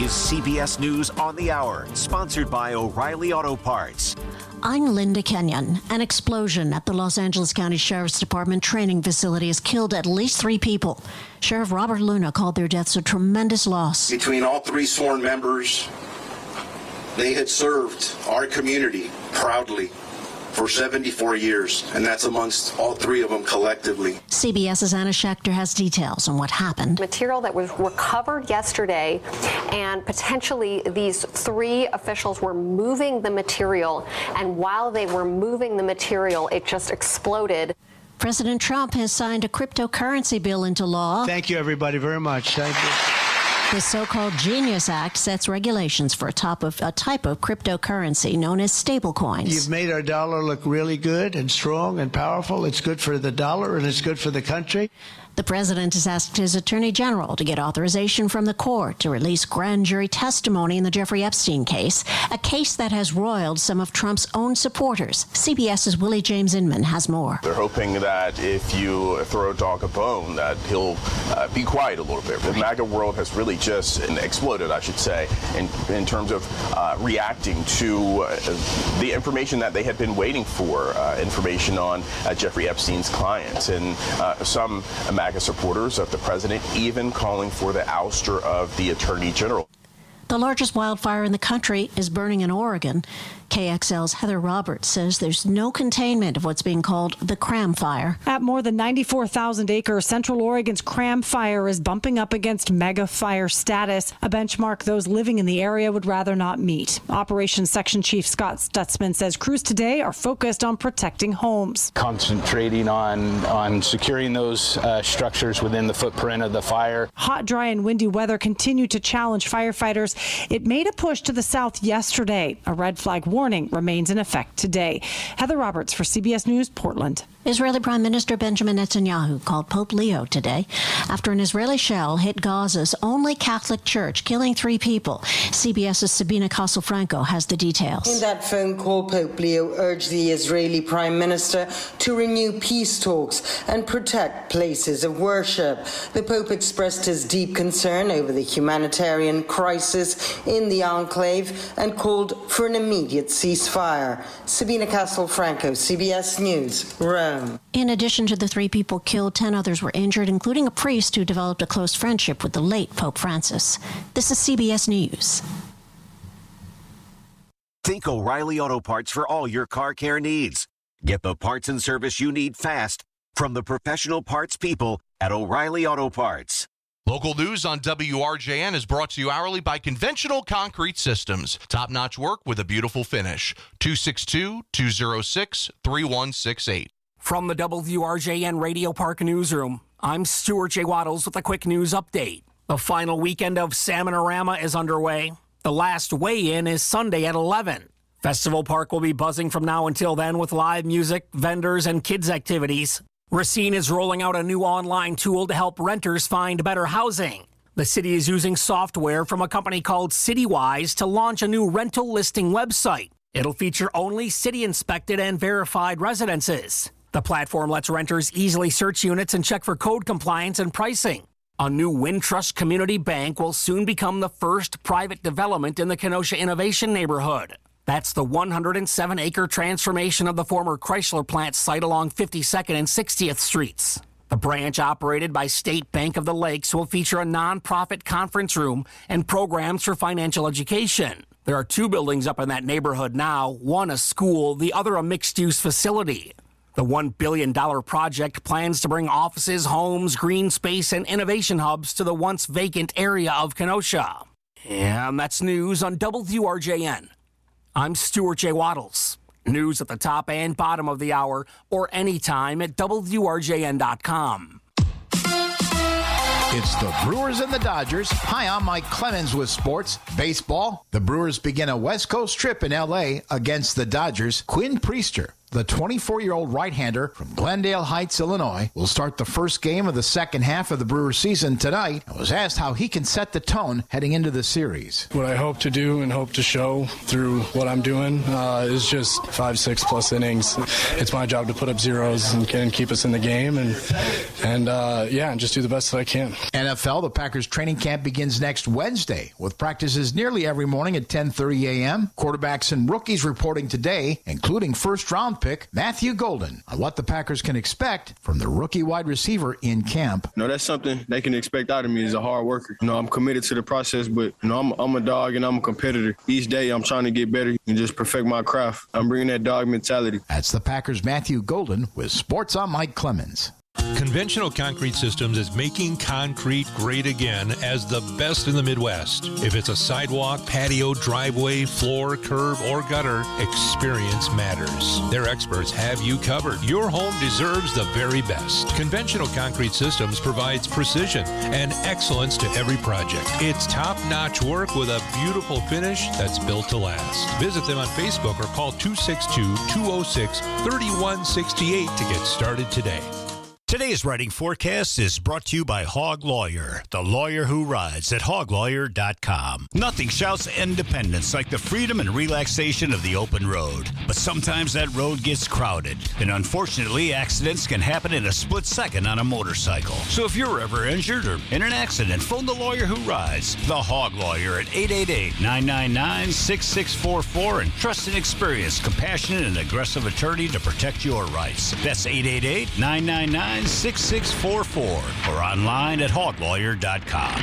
is CBS News on the Hour, sponsored by O'Reilly Auto Parts. I'm Linda Kenyon. An explosion at the Los Angeles County Sheriff's Department training facility has killed at least 3 people. Sheriff Robert Luna called their deaths a tremendous loss. Between all 3 sworn members, they had served our community proudly for 74 years, and that's amongst all 3 of them collectively. CBS's Anna Schechter has details on what happened. Material that was recovered yesterday, and potentially these 3 officials were moving the material, and while they were moving the material, it just exploded. President Trump has signed a cryptocurrency bill into law. Thank you, everybody, very much. Thank you. The so-called Genius Act sets regulations for a type of cryptocurrency known as stablecoins. You've made our dollar look really good and strong and powerful. It's good for the dollar and it's good for the country. The president has asked his attorney general to get authorization from the court to release grand jury testimony in the Jeffrey Epstein case, a case that has roiled some of Trump's own supporters. CBS's Willie James Inman has more. They're hoping that if you throw a dog a bone, that he'll be quiet a little bit. The MAGA world has really just exploded, I should say, in terms of reacting to the information that they had been waiting for, information on Jeffrey Epstein's clients. And some MAGA supporters of the president even calling for the ouster of the attorney general. The largest wildfire in the country is burning in Oregon. KXL's Heather Roberts says there's no containment of what's being called the Cram Fire. At more than 94,000 acres, Central Oregon's Cram Fire is bumping up against mega fire status, a benchmark those living in the area would rather not meet. Operations Section Chief Scott Stutzman says crews today are focused on protecting homes. Concentrating on securing those structures within the footprint of the fire. Hot, dry, and windy weather continue to challenge firefighters. It made a push to the south yesterday. A red flag warning remains in effect today. Heather Roberts for CBS News, Portland. Israeli Prime Minister Benjamin Netanyahu called Pope Leo today after an Israeli shell hit Gaza's only Catholic church, killing 3 people. CBS's Sabina Castelfranco has the details. In that phone call, Pope Leo urged the Israeli Prime Minister to renew peace talks and protect places of worship. The Pope expressed his deep concern over the humanitarian crisis in the enclave and called for an immediate ceasefire. Sabina Castelfranco, CBS News, Rome. In addition to the 3 people killed, 10 others were injured, including a priest who developed a close friendship with the late Pope Francis. This is CBS News. Think O'Reilly Auto Parts for all your car care needs. Get the parts and service you need fast from the professional parts people at O'Reilly Auto Parts. Local news on WRJN is brought to you hourly by Conventional Concrete Systems. Top-notch work with a beautiful finish. 262-206-3168. From the WRJN Radio Park Newsroom, I'm Stuart J. Waddles with a quick news update. The final weekend of Salmonorama is underway. The last weigh-in is Sunday at 11. Festival Park will be buzzing from now until then with live music, vendors, and kids' activities. Racine is rolling out a new online tool to help renters find better housing. The city is using software from a company called CityWise to launch a new rental listing website. It'll feature only city-inspected and verified residences. The platform lets renters easily search units and check for code compliance and pricing. A new Wintrust Community Bank will soon become the first private development in the Kenosha Innovation Neighborhood. That's the 107-acre transformation of the former Chrysler plant site along 52nd and 60th Streets. The branch, operated by State Bank of the Lakes, will feature a nonprofit conference room and programs for financial education. There are 2 buildings up in that neighborhood now, one a school, the other a mixed-use facility. The $1 billion project plans to bring offices, homes, green space, and innovation hubs to the once vacant area of Kenosha. And that's news on WRJN. I'm Stuart J. Waddles. News at the top and bottom of the hour or anytime at WRJN.com. It's the Brewers and the Dodgers. Hi, I'm Mike Clemens with sports. Baseball. The Brewers begin a West Coast trip in L.A. against the Dodgers. Quinn Priester The 24-year-old right-hander from Glendale Heights, Illinois, will start the first game of the second half of the Brewers season tonight and was asked how he can set the tone heading into the series. What I hope to do and hope to show through what I'm doing is just 5-6 plus innings. It's my job to put up zeros and keep us in the game and just do the best that I can. NFL, the Packers training camp begins next Wednesday with practices nearly every morning at 10:30 a.m. Quarterbacks and rookies reporting today, including first-round pick Matthew Golden, on what the Packers can expect from the rookie wide receiver in camp. That's something they can expect out of me as a hard worker. I'm committed to the process, but I'm a dog and I'm a competitor. Each day I'm trying to get better and just perfect my craft. I'm bringing that dog mentality. That's the Packers' Matthew Golden with Sports on Mike Clemens. Conventional Concrete Systems is making concrete great again as the best in the Midwest. If it's a sidewalk, patio, driveway, floor, curb, or gutter, experience matters. Their experts have you covered. Your home deserves the very best. Conventional Concrete Systems provides precision and excellence to every project. It's top-notch work with a beautiful finish that's built to last. Visit them on Facebook or call 262-206-3168 to get started today. Today's writing forecast is brought to you by Hog Lawyer, the lawyer who rides at hoglawyer.com. Nothing shouts independence like the freedom and relaxation of the open road. But sometimes that road gets crowded, and unfortunately, accidents can happen in a split second on a motorcycle. So if you're ever injured or in an accident, phone the lawyer who rides, the Hog Lawyer, at 888-999-6644, and trust an experienced, compassionate, and aggressive attorney to protect your rights. That's 888-999-6644 or online at hoglawyer.com.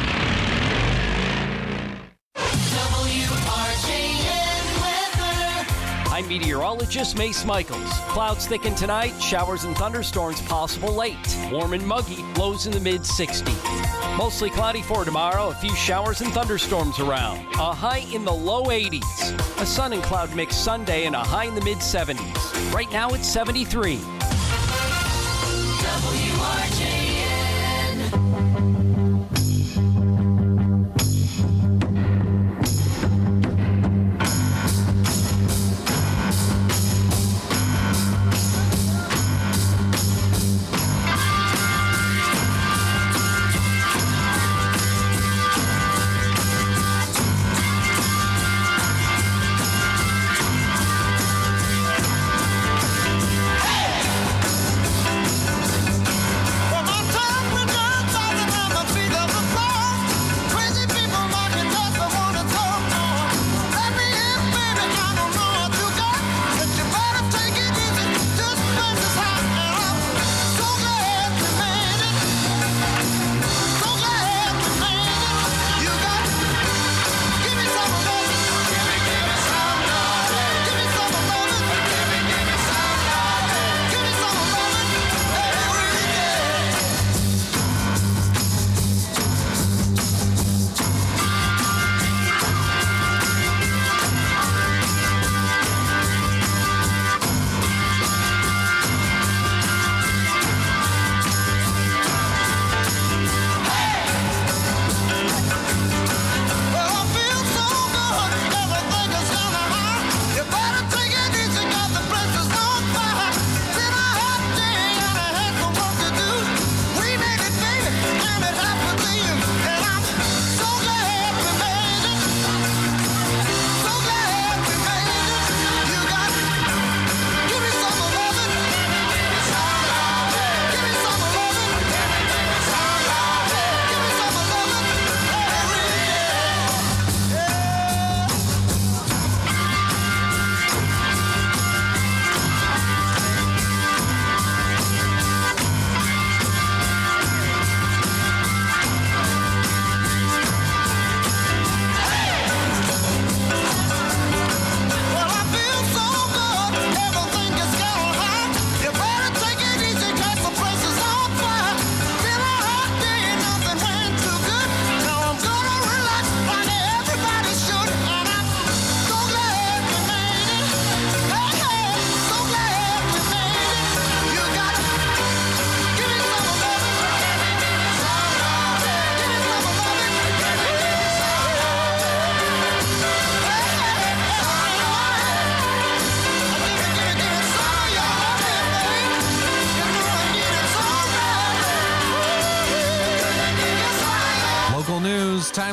I'm meteorologist Mace Michaels. Clouds thicken tonight, showers and thunderstorms possible late. Warm and muggy, lows in the mid-60s. Mostly cloudy for tomorrow, a few showers and thunderstorms around. A high in the low 80s. A sun and cloud mix Sunday and a high in the mid-70s. Right now it's 73. Well, my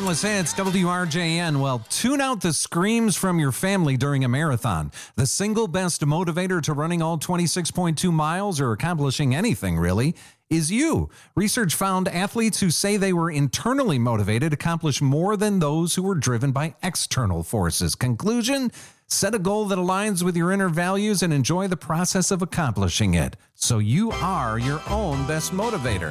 Timeless Hits, WRJN. Well, tune out the screams from your family during a marathon. The single best motivator to running all 26.2 miles or accomplishing anything, really, is you. Research found athletes who say they were internally motivated accomplish more than those who were driven by external forces. Conclusion: set a goal that aligns with your inner values and enjoy the process of accomplishing it. So you are your own best motivator.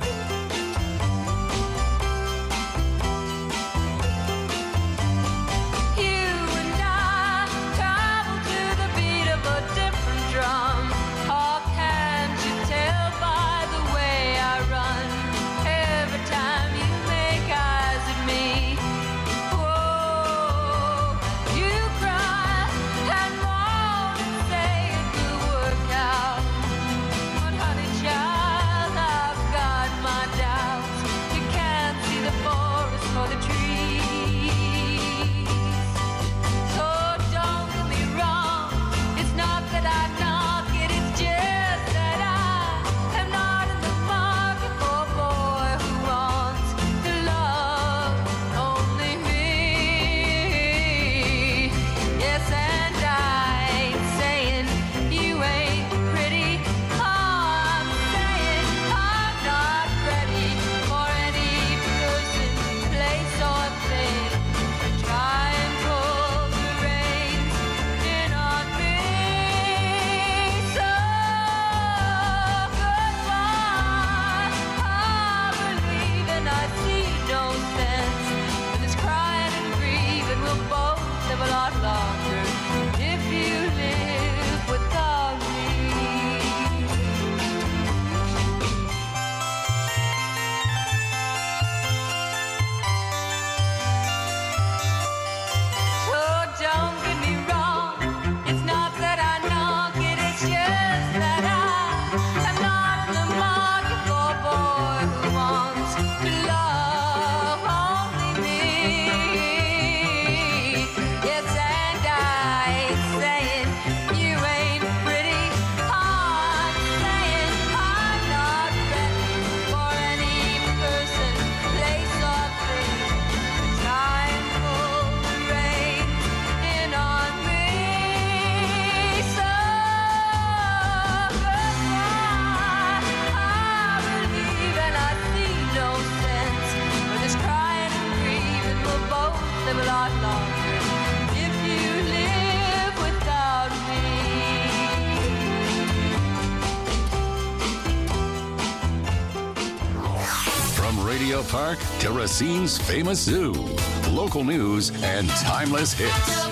Park to Racine's famous zoo. Local news and timeless hits.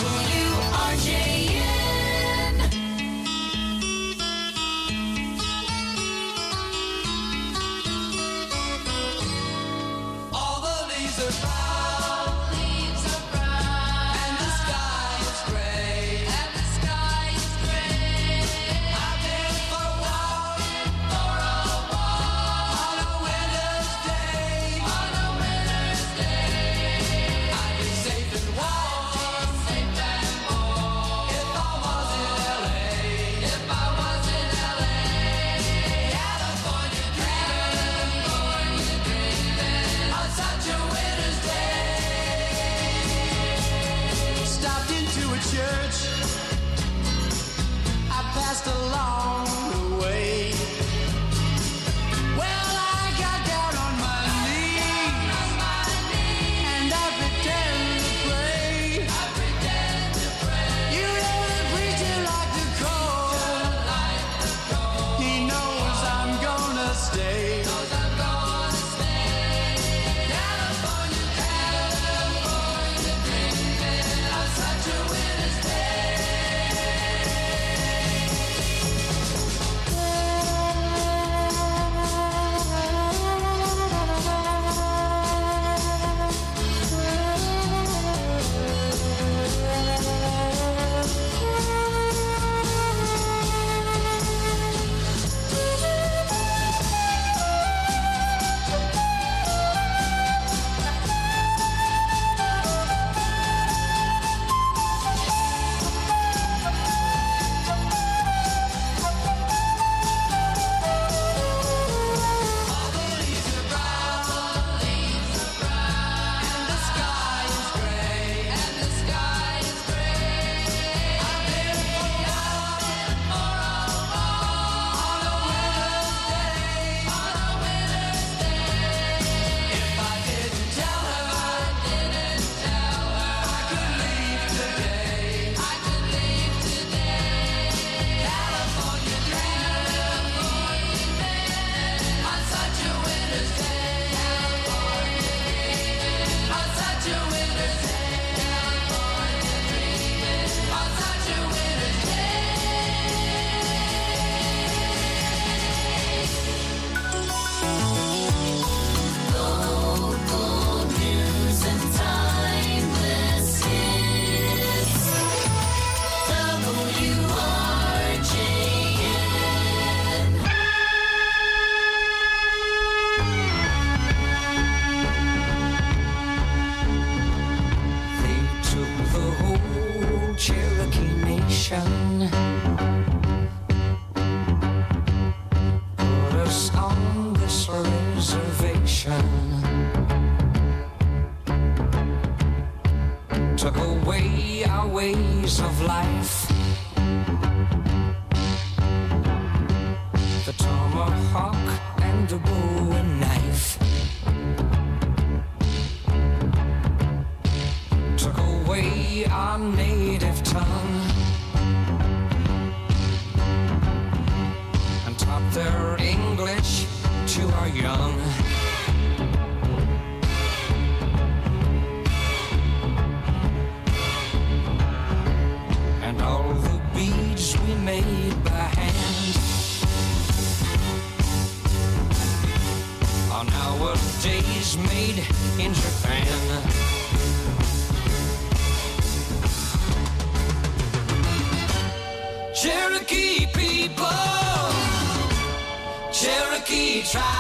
WRJN. All the leaves are brown, and the sky is gray, I've been for a walk, on a winter's day. I've been safe and warm, us on this reservation. Took away our ways of life. The tomahawk and the bowie knife. Took away our native tongue and taught their English to our young. And all the beads we made by hand are nowadays made in Japan. Cherokee people, Cherokee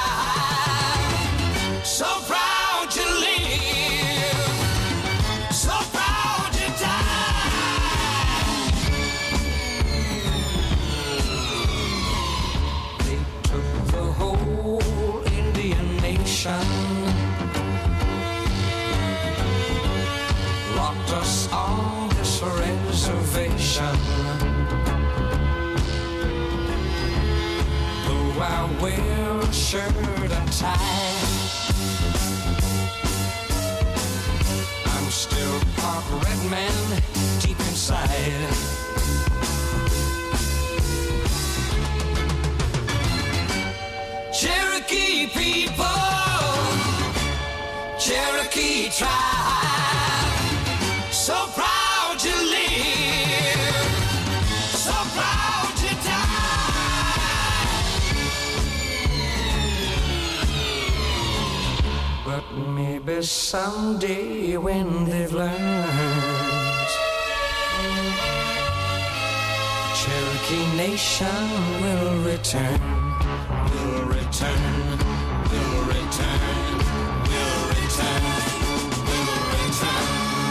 tribe, so proud to live, so proud to die. They took the whole Indian nation, locked us on this reservation. I wear a shirt and tie, I'm still part red man deep inside. Cherokee people, Cherokee tribe, so proud to live, so proud to die. But maybe someday when they've learned, Cherokee Nation will return, will return, will return, will return, will return.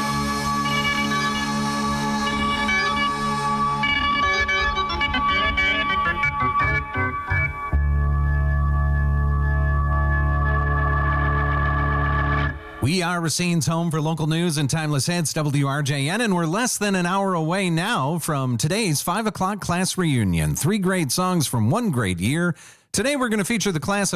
We are Racine's home for local news and timeless hits, WRJN, and we're less than an hour away now from today's 5 o'clock class reunion. 3 great songs from one great year. Today we're going to feature the class of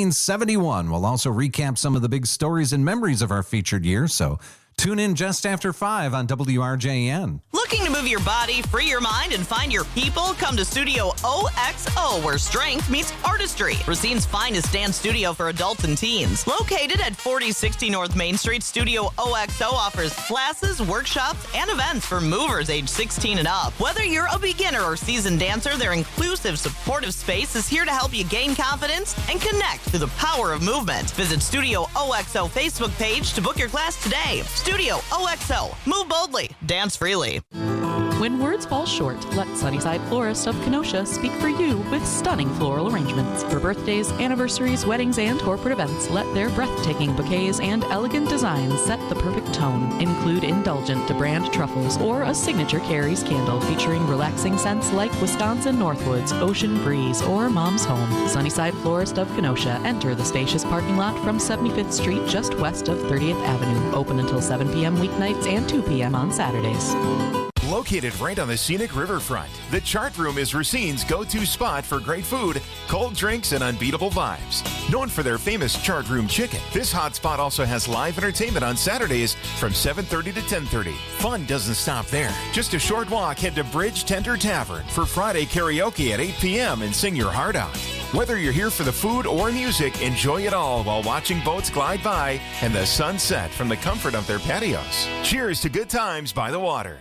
1971. We'll also recap some of the big stories and memories of our featured year, so tune in just after 5 on WRJN. Looking to move your body, free your mind, and find your people? Come to Studio OXO, where strength meets artistry. Racine's finest dance studio for adults and teens. Located at 4060 North Main Street, Studio OXO offers classes, workshops, and events for movers age 16 and up. Whether you're a beginner or seasoned dancer, their inclusive, supportive space is here to help you gain confidence and connect through the power of movement. Visit Studio OXO Facebook page to book your class today. Studio OXO. Move boldly. Dance freely. When words fall short, let Sunnyside Florist of Kenosha speak for you with stunning floral arrangements. For birthdays, anniversaries, weddings, and corporate events, let their breathtaking bouquets and elegant designs set the perfect tone. Include indulgent DeBrand truffles or a signature Carrie's candle featuring relaxing scents like Wisconsin Northwoods, Ocean Breeze, or Mom's Home. Sunnyside Florist of Kenosha. Enter the spacious parking lot from 75th Street just west of 30th Avenue. Open until 7 p.m. weeknights and 2 p.m. on Saturdays. Located right on the scenic riverfront, the Chart Room is Racine's go-to spot for great food, cold drinks, and unbeatable vibes. Known for their famous Chart Room chicken, this hot spot also has live entertainment on Saturdays from 7:30 to 10:30. Fun doesn't stop there. Just a short walk, head to Bridge Tender Tavern for Friday karaoke at 8 p.m. and sing your heart out. Whether you're here for the food or music, enjoy it all while watching boats glide by and the sun set from the comfort of their patios. Cheers to good times by the water.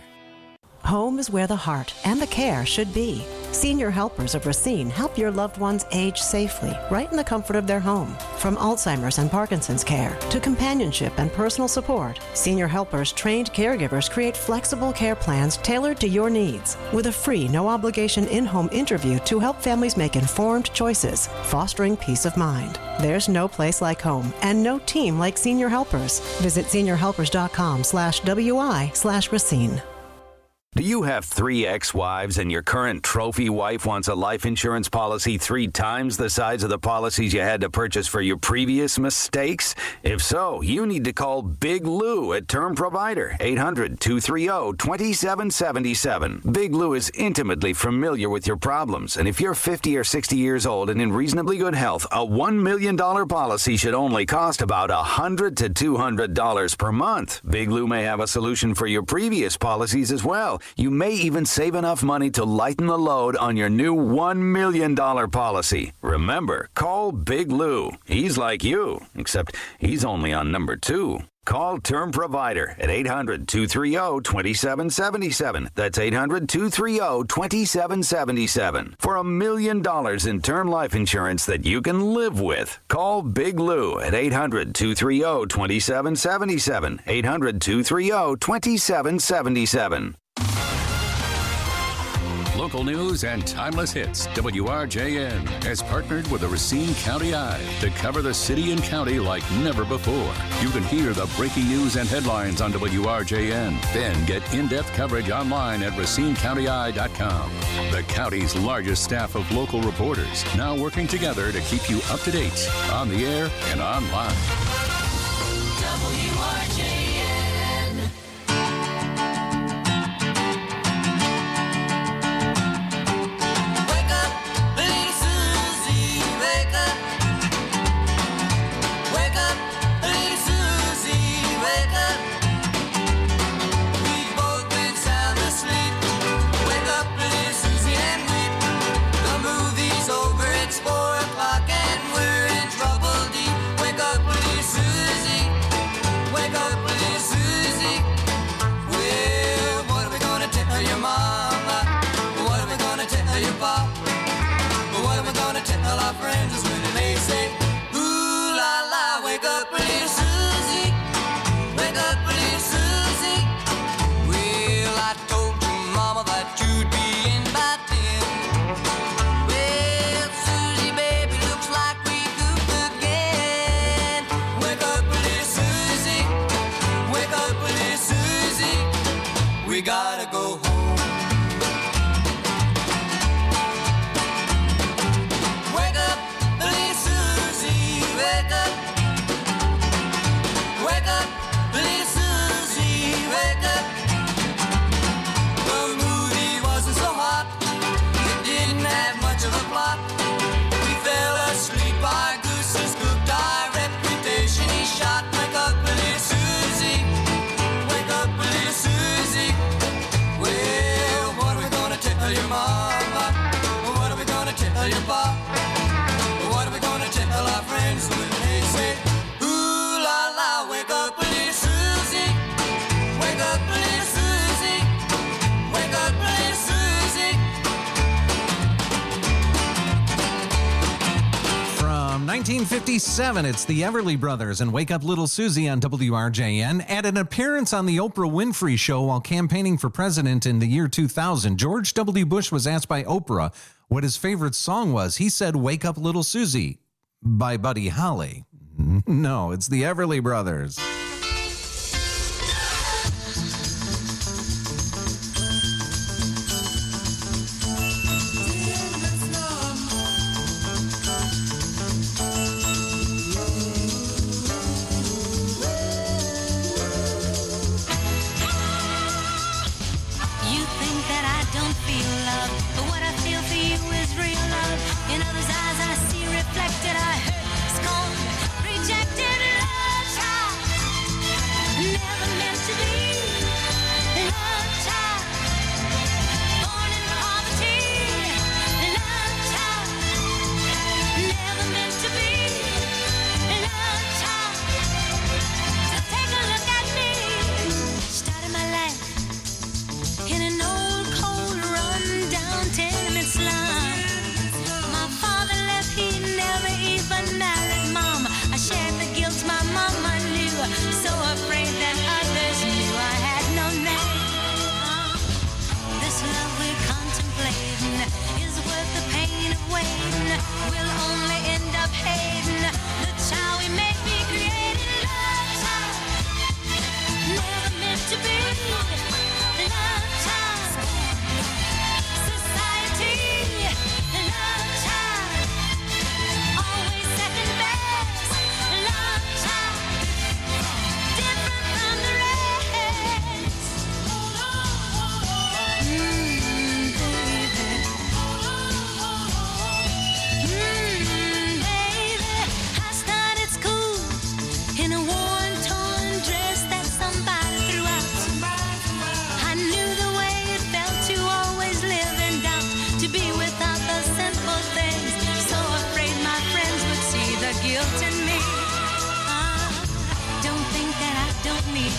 Home is where the heart and the care should be. Senior Helpers of Racine help your loved ones age safely, right in the comfort of their home. From Alzheimer's and Parkinson's care to companionship and personal support, Senior Helpers trained caregivers create flexible care plans tailored to your needs, with a free, no-obligation in-home interview to help families make informed choices, fostering peace of mind. There's no place like home and no team like Senior Helpers. Visit seniorhelpers.com/WI/Racine. Do you have 3 ex-wives and your current trophy wife wants a life insurance policy 3 times the size of the policies you had to purchase for your previous mistakes? If so, you need to call Big Lou at Term Provider, 800-230-2777. Big Lou is intimately familiar with your problems, and if you're 50 or 60 years old and in reasonably good health, a $1 million policy should only cost about $100 to $200 per month. Big Lou may have a solution for your previous policies as well. You may even save enough money to lighten the load on your new $1 million policy. Remember, call Big Lou. He's like you, except he's only on number 2. Call Term Provider at 800-230-2777. That's 800-230-2777. For $1 million in term life insurance that you can live with. Call Big Lou at 800-230-2777. 800-230-2777. Local news and timeless hits. WRJN has partnered with the Racine County Eye to cover the city and county like never before. You can hear the breaking news and headlines on WRJN. Then get in-depth coverage online at RacineCountyEye.com. The county's largest staff of local reporters now working together to keep you up to date on the air and online. WRJN. Gotta go home. Wake up, little Susie, wake up. Wake up, little Susie, wake up. The movie wasn't so hot, it didn't have much of a plot. We fell asleep, our goose is cooked, our reputation is shot. Wake up, little Susie, wake up, little Susie. Well, what are we gonna tell your mama? What are we gonna tell your pop? What are we gonna tell our friends when they say, ooh la la, wake up, little Susie. Wake up, little Susie. Wake up, little Susie. From 1957, it's the Everly Brothers and Wake Up Little Susie on WRJN. At an appearance on the Oprah Winfrey Show while campaigning for president in the year 2000, George W. Bush was asked by Oprah what his favorite song was. He said, Wake Up Little Susie by Buddy Holly. No, it's the Everly Brothers. Reflected, I heard scorn, rejected love child.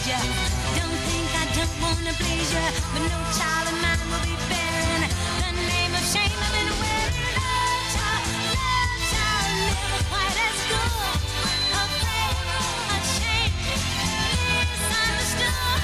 raise ya. Don't think I don't wanna please ya, but no child of mine will be bearing the name of shame. I've been wearing love child, never quite as good. Afraid, ashamed, misunderstood.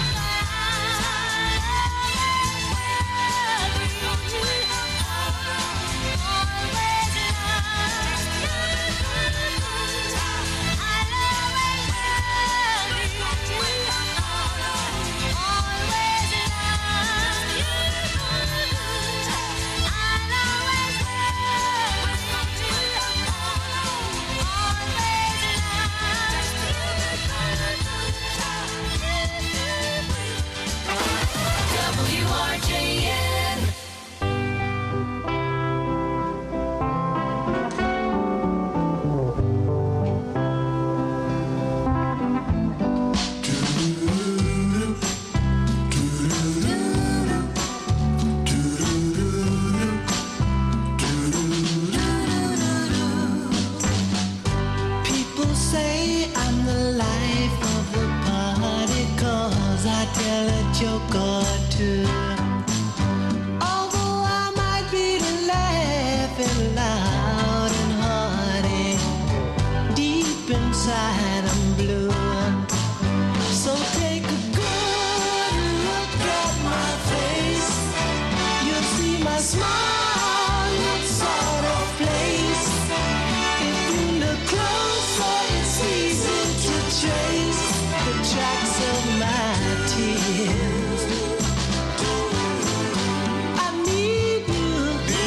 WRJN. People say I'm the life of the party 'cause I tell a joke or two. Although I might be laughing loud and hearty, deep inside I'm blue. So take a good look at my face. You'll see my smile looks sort of place. If you look closer, it's easy to trace the tracks of my tears. I need you,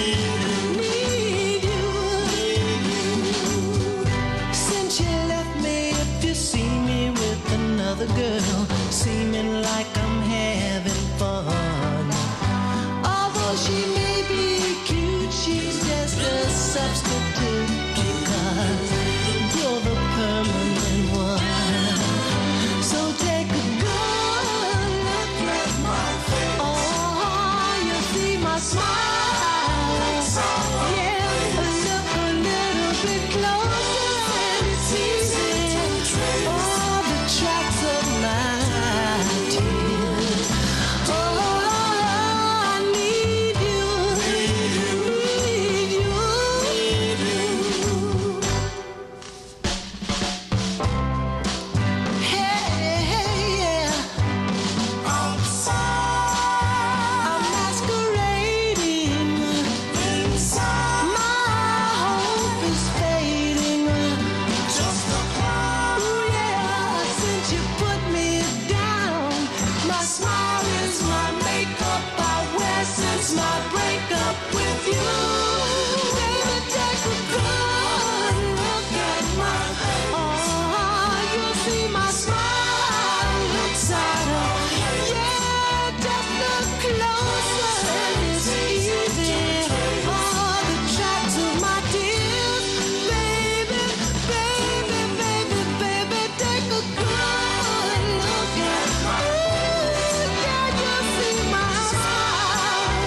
need you. Since you left me, if you see me with another girl, seeming like I'm having fun. Although she may be cute, she's just a substitute because you're the permanent one. So take a good look at my face. Oh, you see my smile. Yeah, look a little bit closer and it's easy. All the tracks of my tears. Oh, I need you, need you. Hey, yeah. I'm masquerading inside. My hope is fading. Just a cloud. Ooh, yeah. Since you put me down, my smile is my makeup I wear since my breakup with you. Baby, take a good look at my face. Oh, you'll see my smile looks sort of. Yeah, just look closer and it's easy. All the tracks of my tears. Baby, baby, baby, baby, take a good look at my face. Yeah, you'll see my smile.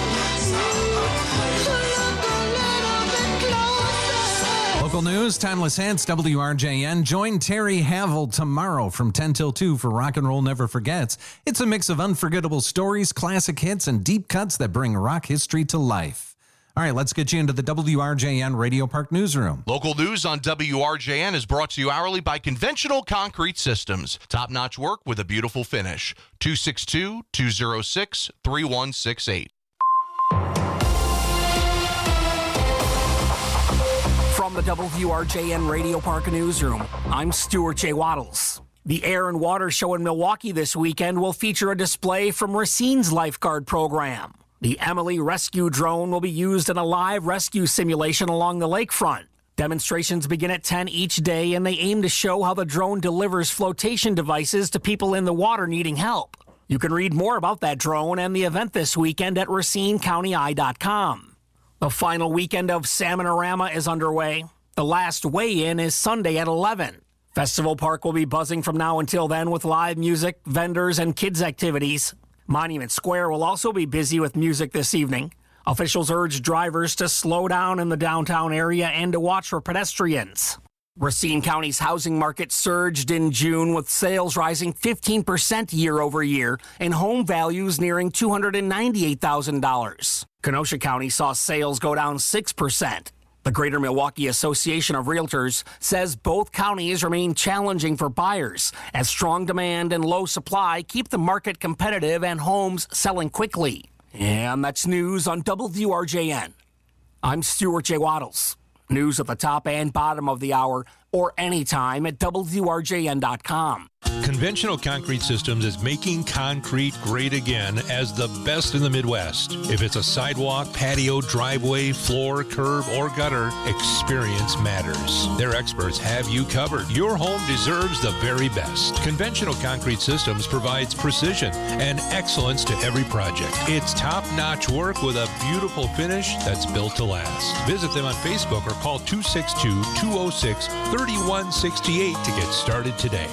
Look a little bit closer. Local news, timeless hits, WRJN. Join Terry Havel tomorrow from 10 till 2 for Rock and Roll Never Forgets. It's a mix of unforgettable stories, classic hits, and deep cuts that bring rock history to life. All right, let's get you into the WRJN Radio Park newsroom. Local news on WRJN is brought to you hourly by Conventional Concrete Systems. Top-notch work with a beautiful finish. 262-206-3168. From the WRJN Radio Park newsroom, I'm Stuart J. Waddles. The Air and Water Show in Milwaukee this weekend will feature a display from Racine's lifeguard program. The Emily Rescue Drone will be used in a live rescue simulation along the lakefront. Demonstrations begin at 10 each day, and they aim to show how the drone delivers flotation devices to people in the water needing help. You can read more about that drone and the event this weekend at RacineCountyEye.com. The final weekend of Salmonorama is underway. The last weigh-in is Sunday at 11. Festival Park will be buzzing from now until then with live music, vendors, and kids' activities. Monument Square will also be busy with music this evening. Officials urge drivers to slow down in the downtown area and to watch for pedestrians. Racine County's housing market surged in June with sales rising 15% year over year and home values nearing $298,000. Kenosha County saw sales go down 6%. The Greater Milwaukee Association of Realtors says both counties remain challenging for buyers as strong demand and low supply keep the market competitive and homes selling quickly. And that's news on WRJN. I'm Stuart J. Waddles. News at the top and bottom of the hour or anytime at WRJN.com. Conventional Concrete Systems is making concrete great again as the best in the Midwest. If it's a sidewalk, patio, driveway, floor, curb, or gutter, experience matters. Their experts have you covered. Your home deserves the very best. Conventional Concrete Systems provides precision and excellence to every project. It's top-notch work with a beautiful finish that's built to last. Visit them on Facebook or call 262-206-3168 to get started today.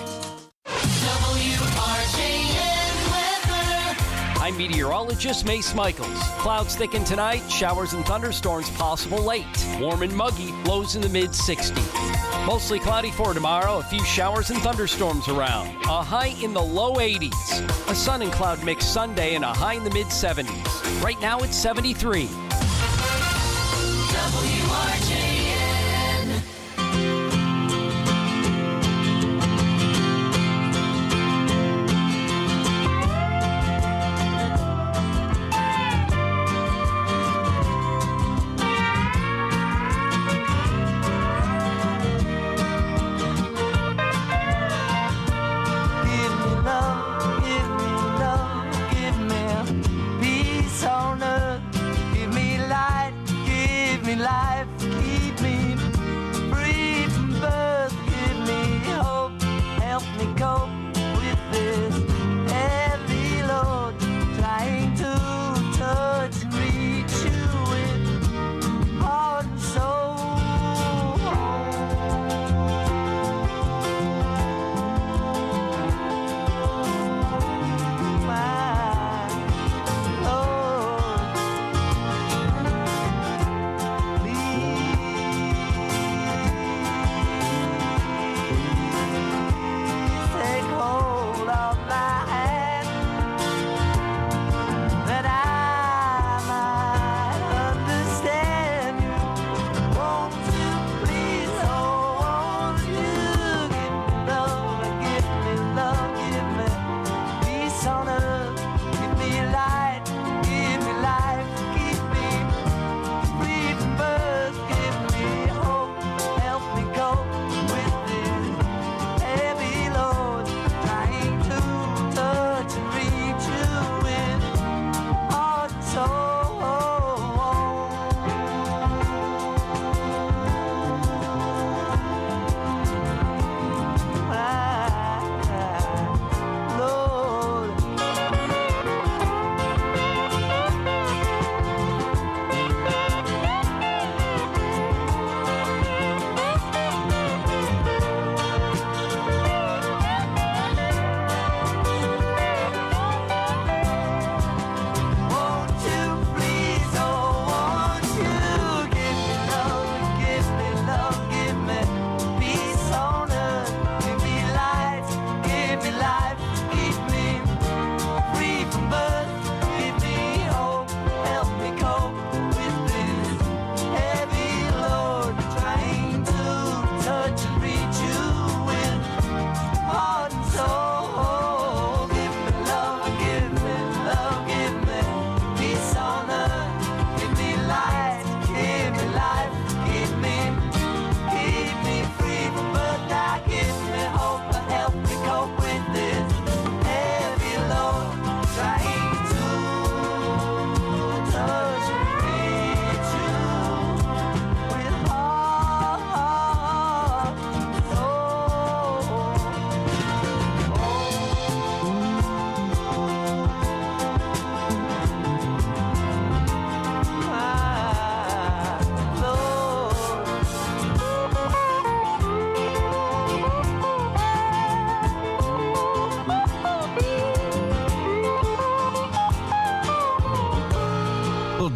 I'm meteorologist Mace Michaels. Clouds thicken tonight, showers and thunderstorms possible late. Warm and muggy, lows in the mid-60s. Mostly cloudy for tomorrow, a few showers and thunderstorms around. A high in the low 80s. A sun and cloud mix Sunday and a high in the mid-70s. Right now it's 73. WRJN. Life, keep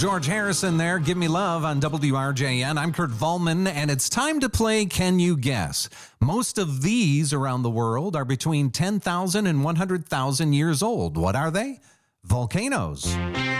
George Harrison there, Give Me Love on WRJN. I'm Kurt Volman, and it's time to play Can You Guess? Most of these around the world are between 10,000 and 100,000 years old. What are they? Volcanoes.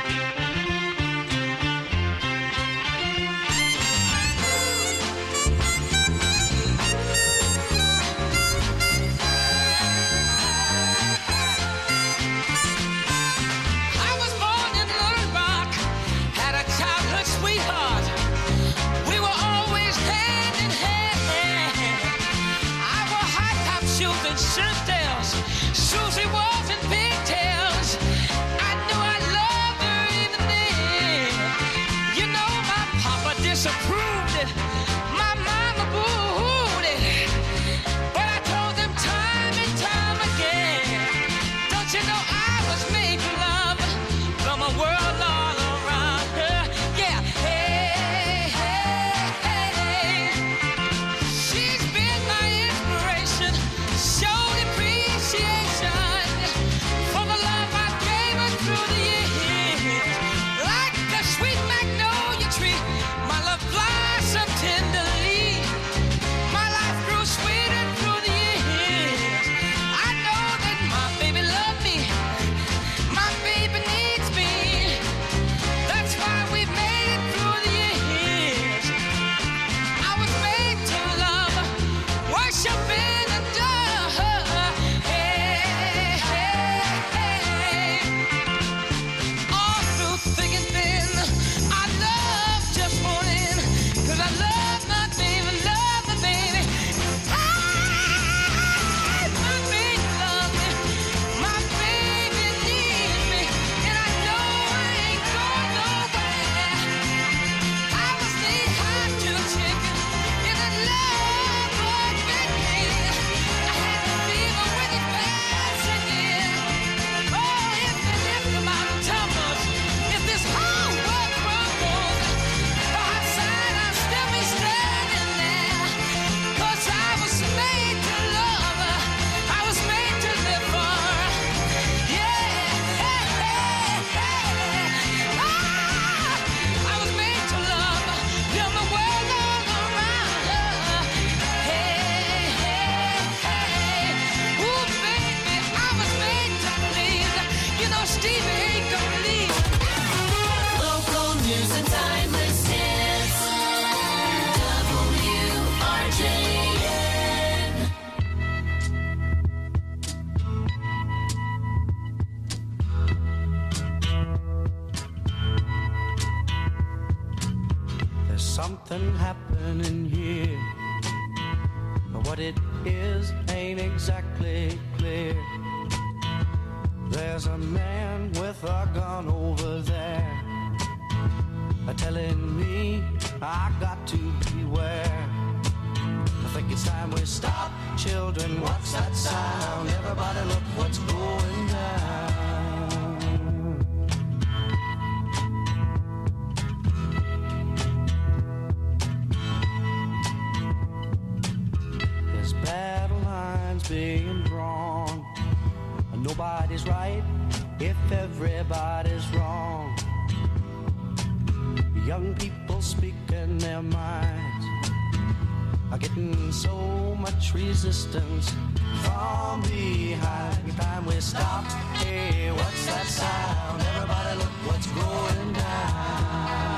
Susie was in pigtails. I knew I loved her even then. You know my papa disapproved it. My mama booed it. But I told them time and time again. Don't you know I was made for love from a world all around her? Yeah, hey, hey, hey. She's been my inspiration. Showed appreciation for the love I gave her through the years. Like a sweet magnolia tree, my love blossomed tenderly. My life grew sweeter through the years. I know that my baby loved me. My baby needs me. That's why we made it through the years. I was made to love, worship and adore her. Hey, hey, hey. All through thick and thin, I love just one in. 'Cause I love my baby, love my baby. My baby loves me. My baby needs me. And I know I ain't going nowhere. I was knee-high to a chicken in a love bug big lady. I had the fever when it passed again. Oh, if the lift the mountain tumbles, if this whole world crumbles, by her side I'll still be standing there. 'Cause I was made to love her. I was made to live for her. Yeah, hey, hey, hey. I was made to love her. Build the world all around her. Hey, hey, hey. Ooh, baby, I was made to please. You know Stevie ain't gonna leave. Local news and timeless hits. WRJN. There's something happening here, but what it is ain't exactly clear. There's a man with a gun over there, telling me I got to beware. I think it's time we stop, children. What's that sound? Everybody look what's going down. There's battle lines being drawn. Nobody's right if everybody's wrong. Young people speaking their minds are getting so much resistance from behind. Every time we stop, hey, what's that sound? Everybody look what's going down.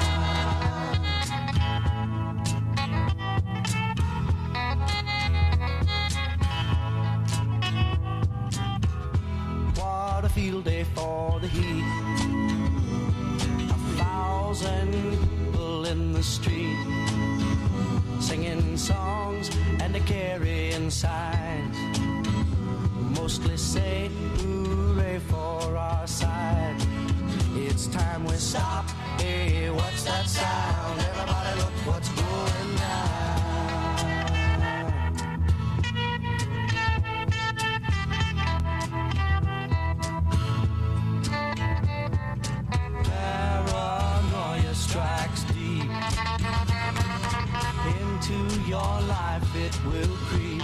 What a field day for the heat. 1,000 people in the street, singing songs and they're carrying signs. Mostly say hooray for our side. It's time we stop. Hey, what's that sound? Everybody look what's going down. Paranoia strikes deep into your life, it will creep.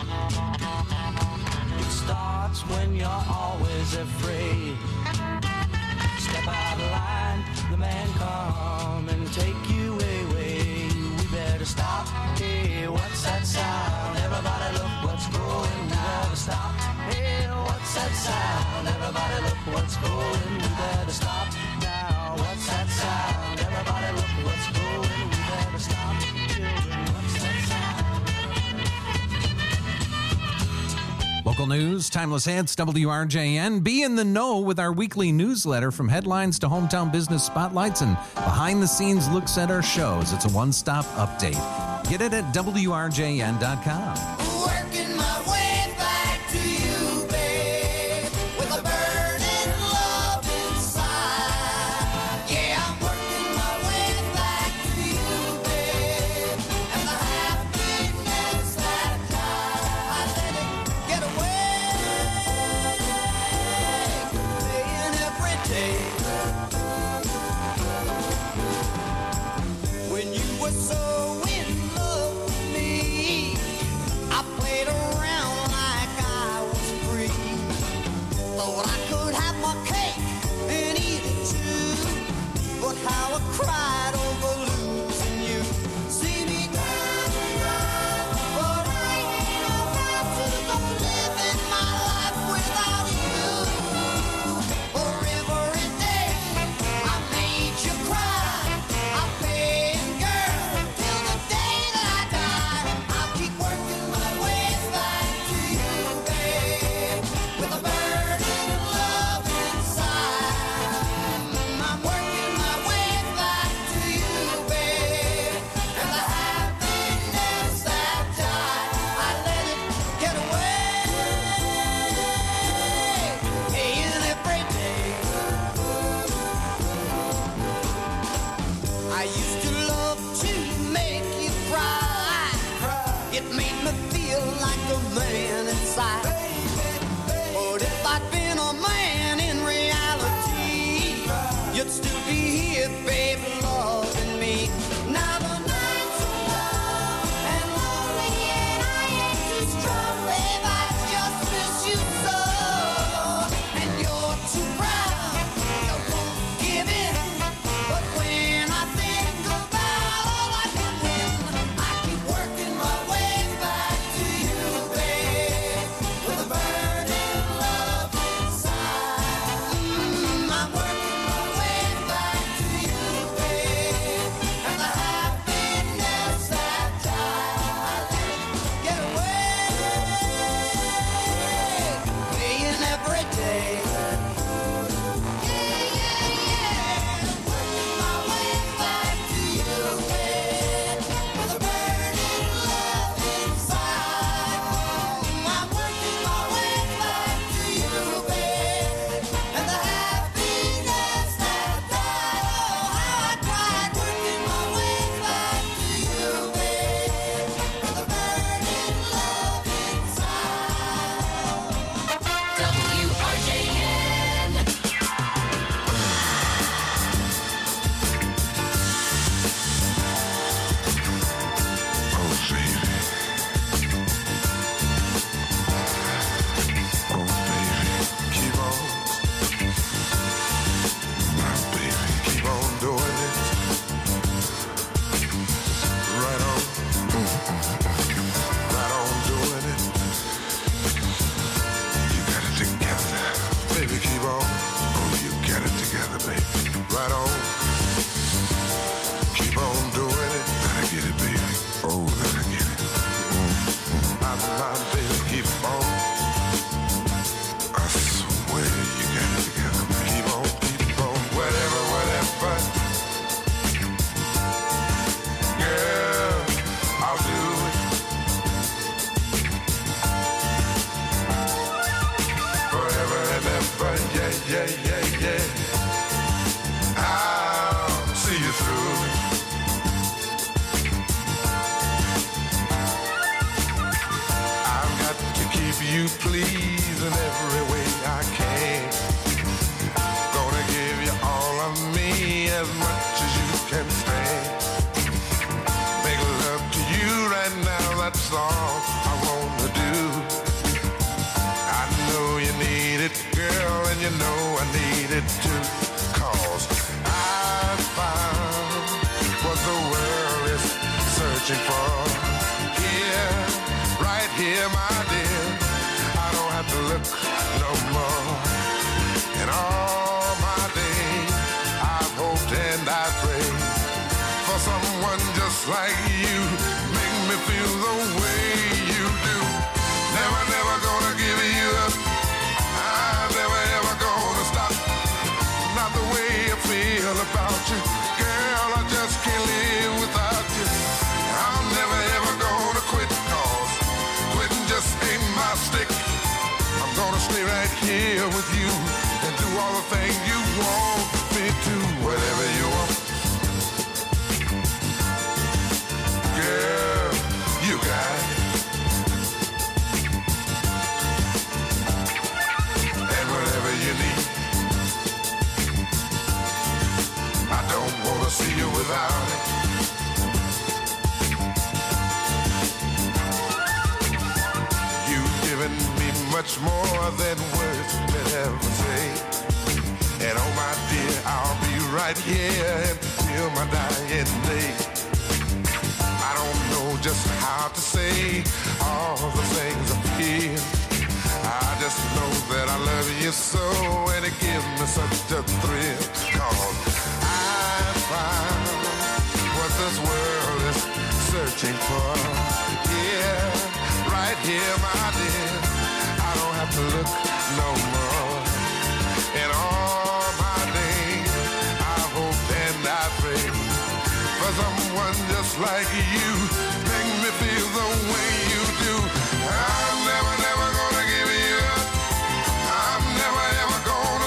It starts when you're always afraid. Step out of line, the man come and take you away. We better stop. Hey, what's that sound? Everybody look what's going. We better stop. Hey, what's that sound? Everybody look what's going. We better stop now. What's that sound? Everybody look what's going. We better stop. Children, what's that sound? Local news, timeless hits, WRJN. Be in the know with our weekly newsletter, from headlines to hometown business spotlights and behind-the-scenes looks at our shows. It's a one-stop update. Get it at WRJN.com. Working my way back to you, babe, with a burning love inside. Yeah, I'm working my way back to you, babe, and the happiness that I let it get away, playing every day. When you were so in love with me, I played around like I was free. Thought I could have my cake and eat it too. But how I cried over losing you. See me down, but I ain't no answers of living my life without you. For every day I made you cry, I paid, girl, till the day that I die. I'll keep working my way back to you, babe, with a burning love inside. I'm working my way back to you, babe, and the happiness that died, I let it get away, paying every day. I used to love to make you cry. It made me feel like a man inside. But if I'd been a man in reality, you'd still be here, babe, loving me. Now the nights are long and lonely, and I ain't too strong, babe. I just miss you so. And you're too proud, you won't give in. But when I think about all I can win, I keep working my way back to you, babe, with a burning love inside. I'm working my way back to you, babe, and the happiness that died, I let it get away, paying every day. Working my way back to you, babe, with a burning love inside. I'm working my way back to you, babe, and the happiness that died. Oh, how I cried, working my way back to you, babe, with a burning love inside. WRJN. Keep on, my baby, keep on doing it. Right on, right on doing it. You got it together, baby, keep on. Oh, you got it together, baby. Right on, keep on doing it. Gotta get it, baby. Oh, gotta get it. My baby, keep on. I swear you got it together. Keep on, whatever, whatever. Girl, I'll do it. Forever and ever, yeah, yeah, yeah, yeah. I'll see you through. I've got to keep you pleased in every way I can. Gonna give you all of me as much as you can stand. Make love to you right now, that's all I wanna do. I know you need it, girl, and you know I need it too. searching for. Here, right here, my dear, I don't have to look no more. In all my days, I've hoped and I prayed for someone just like you. Make me feel the way you do. Never, never gonna give you up. I'm never, ever gonna stop. Not the way I feel about you. Girl, I just can't live without you. I'm never, ever gonna quit, 'cause quitting just ain't my stick. I'm gonna stay right here with you and do all the things you want me to. Whatever you want. Girl, you got it. And whatever you need, I don't want to see you without it. You've given me much more than words could ever say. And oh my dear, I'll be right here until my dying day. I don't know just how to say all the things I feel. I just know that I love you so, and it gives me such a thrill. 'Cause I found what this world is searching for. Yeah, right here, my dear, I don't have to look no more. In all my days, I hope and I pray for someone just like you. Make me feel the way you do. I'm never, never gonna give you up. I'm never, ever gonna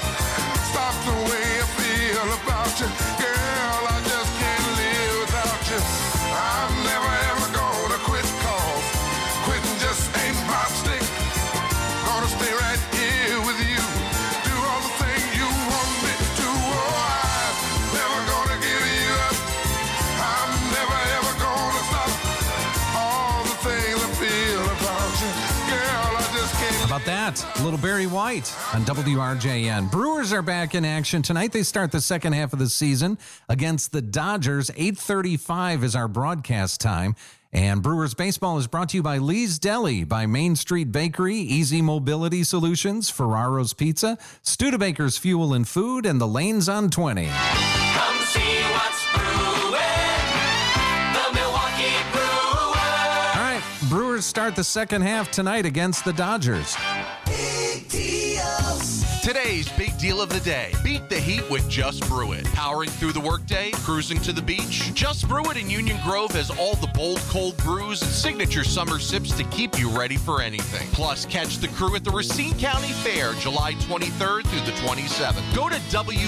stop the way I feel about you. Girl, I just can't live without you. I'm never, ever gonna quit, 'cause quitting just ain't my stick. Gonna stay right here with you. Do all the things you want me to. Oh, I'm never gonna give you up. I'm never, ever gonna stop. All the things I feel about you. Girl, I just can't. How about that? Little Barry White on WRJN. Brewers are back in action tonight. They start the second half of the season against the Dodgers. 8:35 is our broadcast time. And Brewers baseball is brought to you by Lee's Deli, by Main Street Bakery, Easy Mobility Solutions, Ferraro's Pizza, Studebaker's Fuel and Food, and the Lanes on 20. Come see what's brewing. The Milwaukee Brewers. All right, Brewers start the second half tonight against the Dodgers. Big deals. Today's big deal of the day. Beat the heat with Just Brew It. Powering through the workday, cruising to the beach. Just Brew It in Union Grove has all the bold, cold brews and signature summer sips to keep you ready for anything. Plus, catch the crew at the Racine County Fair, July 23rd through the 27th. Go to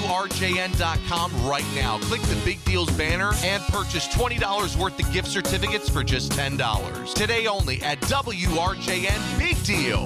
WRJN.com right now. Click the Big Deals banner and purchase $20 worth of gift certificates for just $10. Today only at WRJN Big Deals.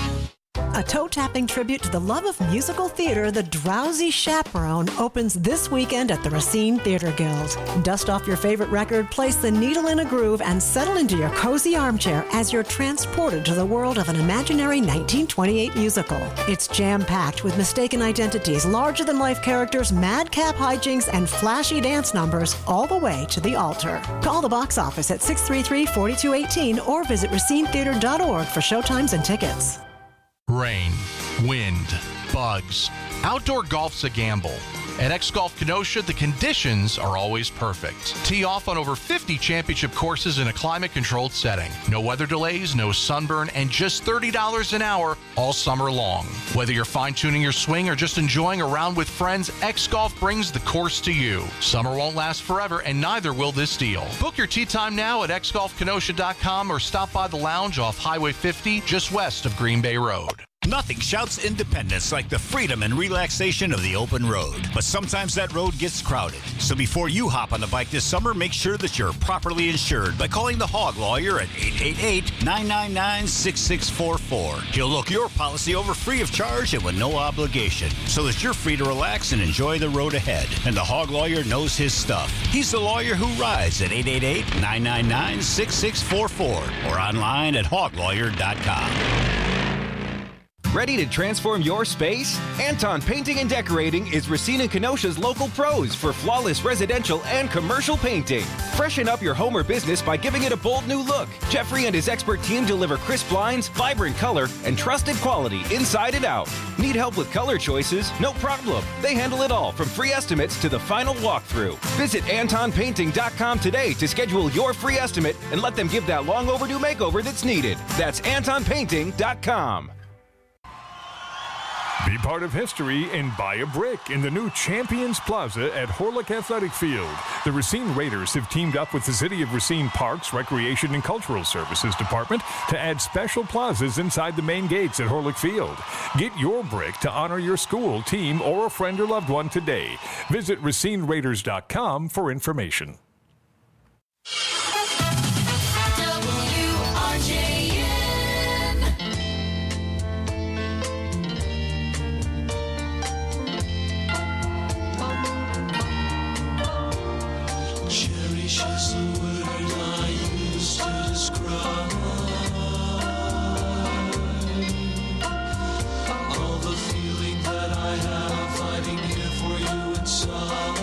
A toe-tapping tribute to the love of musical theater, The Drowsy Chaperone opens this weekend at the Racine Theater Guild. Dust off your favorite record, place the needle in a groove, and settle into your cozy armchair as you're transported to the world of an imaginary 1928 musical. It's jam-packed with mistaken identities, larger-than-life characters, madcap hijinks, and flashy dance numbers all the way to the altar. Call the box office at 633-4218 or visit racinetheater.org for showtimes and tickets. Rain, wind, bugs. Outdoor golf's a gamble. At X-Golf Kenosha, the conditions are always perfect. Tee off on over 50 championship courses in a climate-controlled setting. No weather delays, no sunburn, and just $30 an hour all summer long. Whether you're fine-tuning your swing or just enjoying a round with friends, X-Golf brings the course to you. Summer won't last forever, and neither will this deal. Book your tee time now at xgolfkenosha.com or stop by the lounge off Highway 50 just west of Green Bay Road. Nothing shouts independence like the freedom and relaxation of the open road. But sometimes that road gets crowded. So before you hop on the bike this summer, make sure that you're properly insured by calling the Hog Lawyer at 888-999-6644. He'll look your policy over free of charge and with no obligation, so that you're free to relax and enjoy the road ahead. And the Hog Lawyer knows his stuff. He's the lawyer who rides at 888-999-6644 or online at hoglawyer.com. Ready to transform your space? Anton Painting and Decorating is Racine and Kenosha's local pros for flawless residential and commercial painting. Freshen up your home or business by giving it a bold new look. Jeffrey and his expert team deliver crisp blinds, vibrant color, and trusted quality inside and out. Need help with color choices? No problem. They handle it all, from free estimates to the final walkthrough. Visit AntonPainting.com today to schedule your free estimate and let them give that long overdue makeover that's needed. That's AntonPainting.com. Be part of history and buy a brick in the new Champions Plaza at Horlick Athletic Field. The Racine Raiders have teamed up with the City of Racine Parks, Recreation, and Cultural Services Department to add special plazas inside the main gates at Horlick Field. Get your brick to honor your school, team, or a friend or loved one today. Visit RacineRaiders.com for information. Cherish is the word I use to describe all the feeling that I have hiding here for you inside.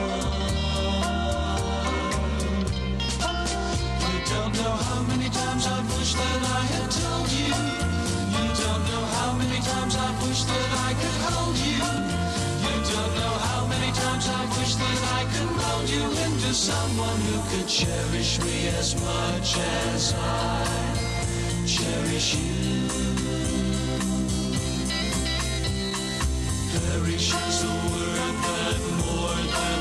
You don't know how many times I've wished that I had told you. You don't know how many times I've wished that I could hold you. You don't know how many times I've wished that I could mold you into someone who could cherish me as much as I cherish you. Perish is the word that more than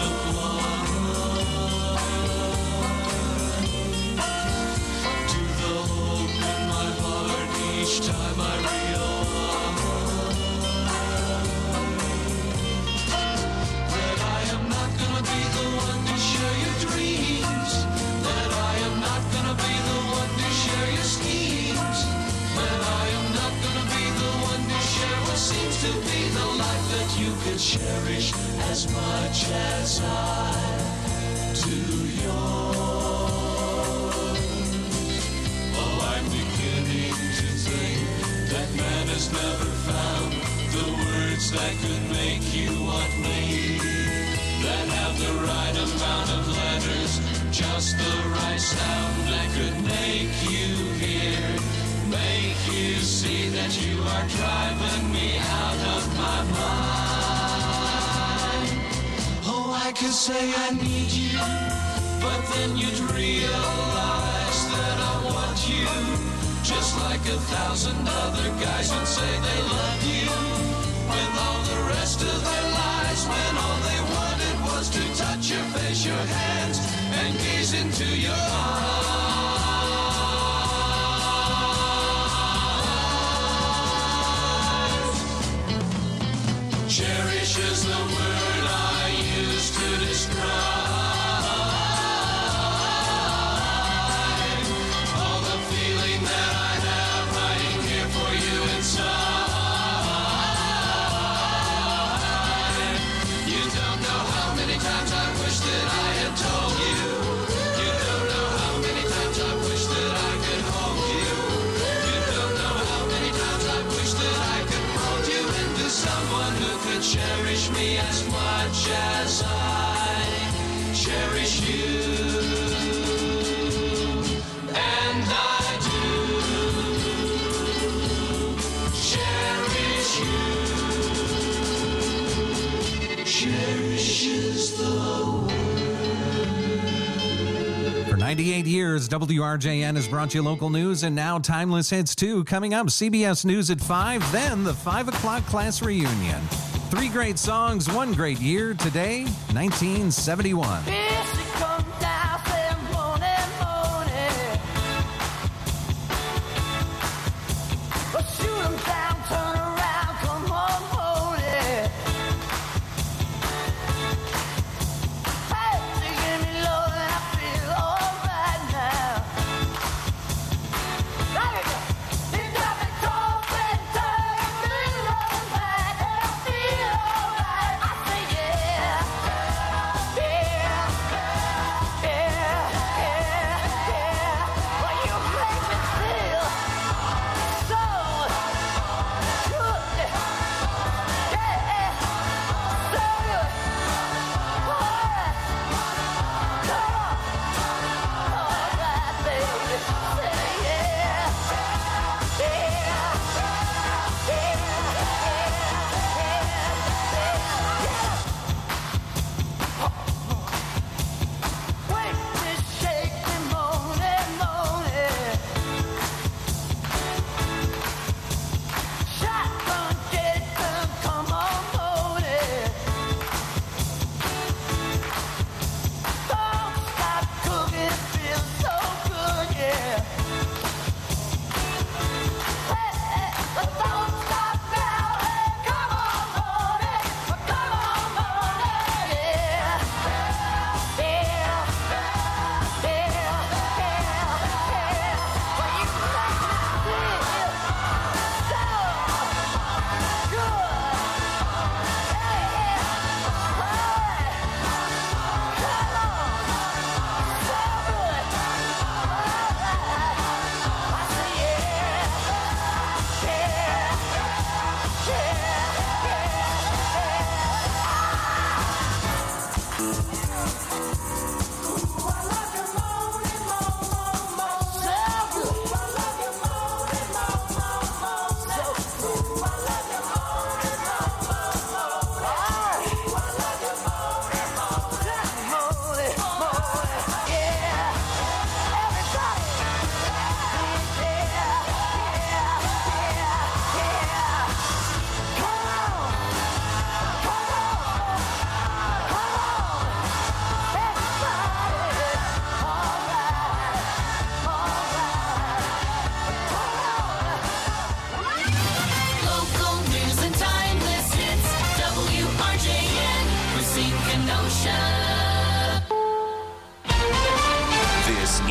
applies to the hope in my heart each time I realize that I am not gonna be the one to share your dreams, that I am not gonna be the one to share your schemes, that I am not gonna be the one to share what seems to be the life that you could cherish as much as I do yours. Oh, I'm beginning to think that man has never found the words that could make you want me, that have the right amount of letters, just the right sound that could make you hear, make you see that you are driving me out of my mind. Oh, I could say I need you, but then you'd realize that I want you, just like 1,000 other guys would say they love you, with all the rest of their lives, when all they wanted was to touch your face, your hands, and gaze into your eyes. Cherish is the word I use to describe all the feeling that I have hiding here for you inside. You don't know how many times I wish that I had told you. You don't know how many times I wish that I could hold you. You don't know how many times I wish that I could mold you into someone who could cherish me as much as I cherish you. And I do cherish you. Cherish is the For 98 years, WRJN has brought you local news and now Timeless Hits 2. Coming up, CBS News at 5, then the 5 o'clock class reunion. 3 great songs, 1 great year. Today, 1971.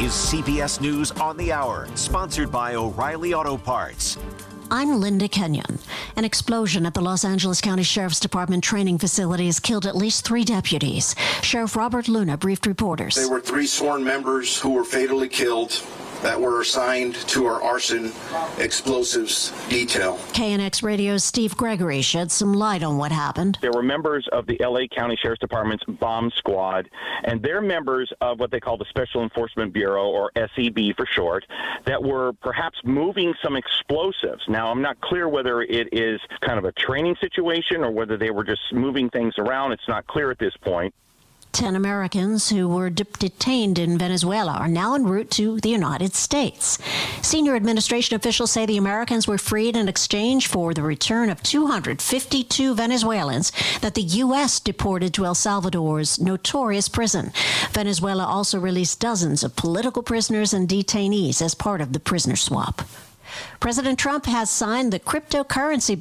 is CBS News on the Hour, sponsored by O'Reilly Auto Parts. I'm Linda Kenyon. An explosion at the Los Angeles County Sheriff's Department training facility has killed at least 3 deputies. Sheriff Robert Luna briefed reporters. There were 3 sworn members who were fatally killed that were assigned to our arson explosives detail. KNX Radio's Steve Gregory shed some light on what happened. There were members of the LA County Sheriff's Department's bomb squad, and they're members of what they call the Special Enforcement Bureau, or SEB for short, that were perhaps moving some explosives. Now, I'm not clear whether it is kind of a training situation or whether they were just moving things around. It's not clear at this point. 10 Americans who were detained in Venezuela are now en route to the United States. Senior administration officials say the Americans were freed in exchange for the return of 252 Venezuelans that the U.S. deported to El Salvador's notorious prison. Venezuela also released dozens of political prisoners and detainees as part of the prisoner swap. President Trump has signed the cryptocurrency